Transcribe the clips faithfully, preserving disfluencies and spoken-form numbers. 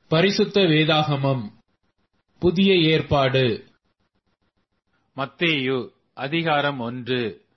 பரிசுத்த வேதாகமம் புதிய ஏற்பாடு மத்தேயு அதிகாரம் ஒன்று.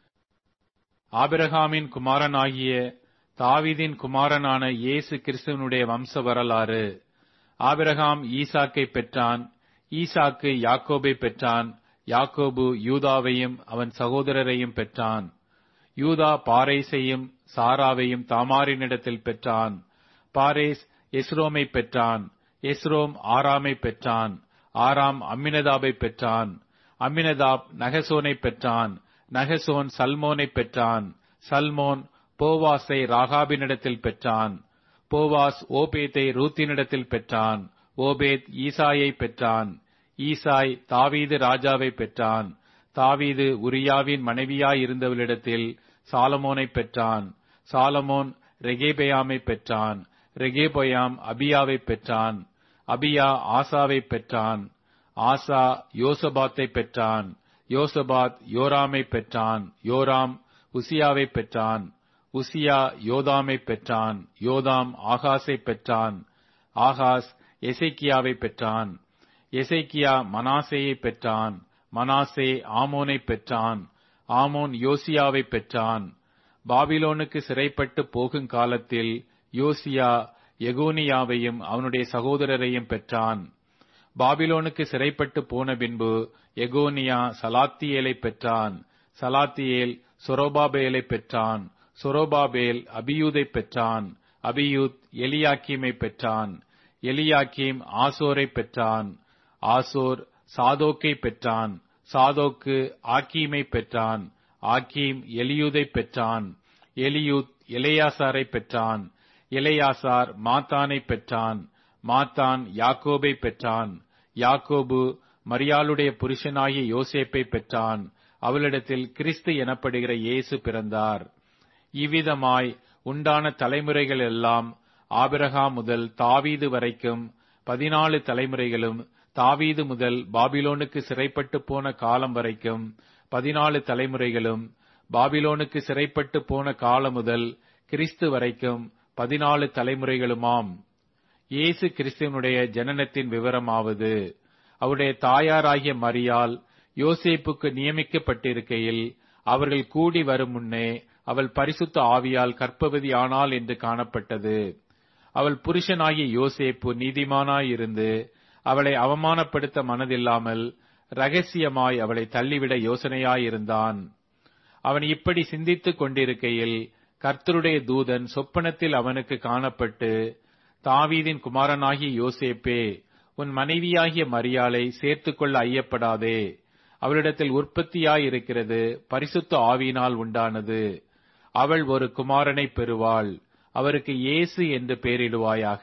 ஆபிரகாமின் குமாரனாகிய தாவீதின் குமாரனான இயேசு கிறிஸ்துவனுடைய வம்ச வரலாறு. ஆபிரகாம் ஈசாக்கை பெற்றான், ஈசாக்கு யாக்கோபை பெற்றான், யாக்கோபு யூதாவையும் அவன் சகோதரரையும் பெற்றான். யூதா பாரேசையும் சாராவையும் தாமாரினிடத்தில் பெற்றான். பாரேஸ் எஸ்ரோமை பெற்றான், எஸ்ரோம் ஆராமை பெற்றான், ஆராம் அம்மினதாபை பெற்றான், அம்மினதாப் நகசோனை பெற்றான், நகசோன் சல்மோனை பெற்றான், சல்மோன் போவாசை ராகாபினிடத்தில் பெற்றான், போவாஸ் ஓபேத்தை ரூத்தினிடத்தில் பெற்றான், ஓபேத் ஈசாயை பெற்றான், ஈசாய் தாவீது ராஜாவை பெற்றான், தாவீது உரியாவின் மனைவியாயிருந்தவளிடத்தில் சாலமோனை பெற்றான், சாலமோன் ரெகேபெயாமை பெற்றான், ரெகேபொயாம் அபியாவை பெற்றான், அபியா ஆசாவை பெற்றான், ஆசா யோசபாத்தை பெற்றான், யோசபாத் யோராமை பெற்றான், யோராம் உசியாவை பெற்றான், உசியா யோதாமை பெற்றான், யோதாம் ஆகாஸை பெற்றான், ஆகாஸ் எசேக்கியாவை பெற்றான், எசேக்கியா மனாசேயை பெற்றான், மனாசே ஆமோனை பெற்றான், ஆமோன் யோசியாவை பெற்றான். பாபிலோனுக்கு சிறைப்பட்டு போகும் காலத்தில் யோசியா எகோனியாவையும் அவனுடைய சகோதரரையும் பெற்றான். பாபிலோனுக்கு சிறைப்பட்டு போன பின்பு எகோனியா சலாத்தியேலை பெற்றான், சலாத்தியேல் சொரோபாபேலை பெற்றான், சொரோபாபேல் அபியூதை பெற்றான், அபியூத் எலியாக்கீமை பெற்றான், எலியாக்கீம் ஆசோரை பெற்றான், ஆசோர் சாதோக்கை பெற்றான், சாதோக்கு ஆக்கீமை பெற்றான், ஆக்கீம் எலியூதை பெற்றான், எலியூத் எலெயாசாரை பெற்றான், எலெயாசார் மாத்தானை பெற்றான், மாத்தான் யாக்கோபை பெற்றான், யாக்கோபு மரியாளுடைய புருஷனாகிய யோசேப்பை பெற்றான், அவளிடத்தில் கிறிஸ்து எனப்படுகிற இயேசு பிறந்தார். இவ்விதமாய் உண்டான தலைமுறைகள் எல்லாம் ஆபிரகாம் முதல் தாவீது வரைக்கும் பதினாலு தலைமுறைகளும், தாவீது முதல் பாபிலோனுக்கு சிறைப்பட்டு போன காலம் வரைக்கும் பதினாலு தலைமுறைகளும், பாபிலோனுக்கு சிறைப்பட்டு போன காலம் முதல் கிறிஸ்து வரைக்கும் பதினாலு தலைமுறைகளுமாம். இயேசு கிறிஸ்துவனுடைய ஜனனத்தின் விவரமாவது, அவருடைய தாயாராகிய மரியாள் யோசேப்புக்கு நியமிக்கப்பட்டிருக்கையில் அவர்கள் கூடி வரும் முன்னே அவள் பரிசுத்த ஆவியால் கர்ப்பவதி ஆனாள் என்று காணப்பட்டது. அவள் புருஷனாகிய யோசேப்பு நீதிமானாயிருந்து அவளை அவமானப்படுத்த மனதில்லாமல் ரகசியமாய் அவளை தள்ளிவிட யோசனையாயிருந்தான். அவன் இப்படி சிந்தித்துக் கொண்டிருக்கையில் கர்த்தருடைய தூதன் சொப்பனத்தில் அவனுக்கு காணப்பட்டு, தாவீதின் குமாரனாகிய யோசேப்பே, உன் மனைவியாகிய மரியாளை சேர்த்துக்கொள்ள ஐயப்படாதே, அவளிடத்தில் உற்பத்தியாயிருக்கிறது பரிசுத்த ஆவியினால் உண்டானது. அவள் ஒரு குமாரனை பெறுவாள், அவருக்கு இயேசு என்று பெயரிடுவாயாக.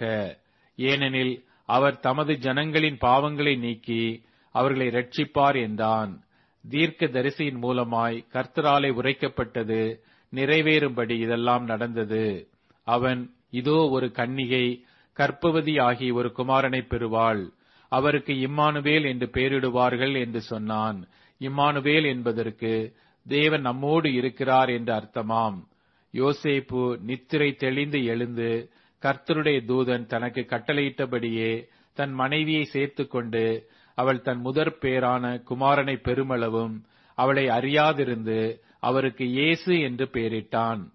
ஏனெனில் அவர் தமது ஜனங்களின் பாவங்களை நீக்கி அவர்களை இரட்சிப்பார் என்றான். தீர்க்க தரிசியின் மூலமாய் கர்த்தராலே உரைக்கப்பட்டது நிறைவேறும்படி இதெல்லாம் நடந்தது. அவன், இதோ ஒரு கன்னிகை கர்ப்பவதி ஆகி ஒரு குமாரனை பெறுவாள், அவருக்கு இம்மானுவேல் என்று பெயரிடுவார்கள் என்று சொன்னான். இம்மானுவேல் என்பதற்கு தேவன் நம்மோடு இருக்கிறார் என்று அர்த்தமாம். யோசேப்பு நித்திரை தெளிந்து எழுந்து கர்த்தருடைய தூதன் தனக்கு கட்டளையிட்டபடியே தன் மனைவியை சேர்த்து கொண்டு அவள் தன் முதற் பேரான குமாரனை பெருமளவும் அவளை அறியாதிருந்து அவருக்கு இயேசு என்று பெயரிட்டான்.